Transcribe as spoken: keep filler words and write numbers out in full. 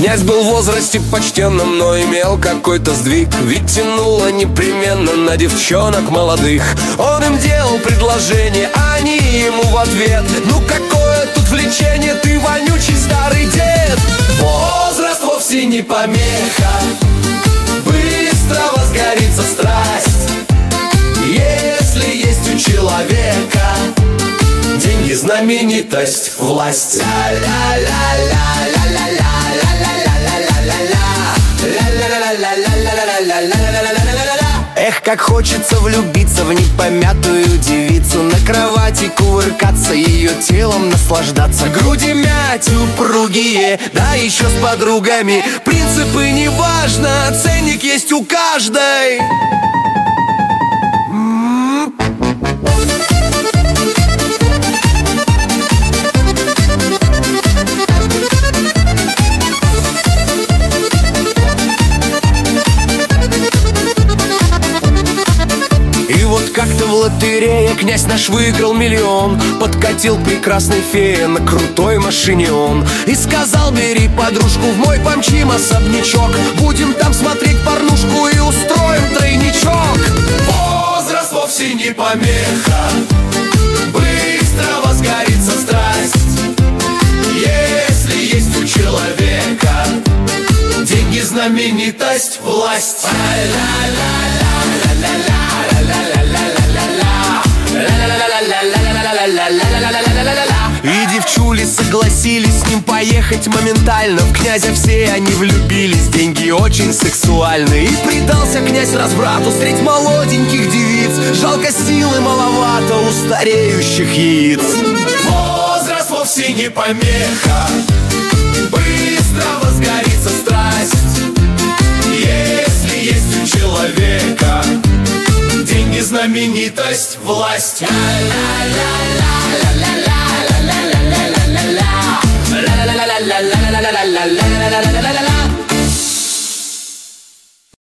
Князь был в возрасте почтенном, но имел какой-то сдвиг. Ведь тянуло непременно на девчонок молодых. Он им делал предложение, а они ему в ответ: ну какое тут влечение, ты вонючий старый дед. Возраст вовсе не помеха, быстро возгорится страсть, если есть у человека деньги, знаменитость, власть. Эх, как хочется влюбиться в непомятую девицу, на кровати кувыркаться, ее телом наслаждаться. Груди мять упругие, да еще с подругами. Принципы не важно, ценник есть у каждой. Как-то в лотерее князь наш выиграл миллион. Подкатил прекрасной фея на крутой машине он и сказал: бери подружку, в мой помчим особнячок, будем там смотреть порнушку и устроим тройничок. Возраст вовсе не помеха, быстро возгорится страсть, если есть у человека деньги, знаменитость, власть. И девчули согласились с ним поехать моментально. В князя все они влюбились, деньги очень сексуальны. И предался князь разврату средь молоденьких девиц. Жалко, силы маловато у стареющих яиц. Возраст вовсе не помеха, быстро возгорится страсть, если есть у человека деньги, знаменитость, власть.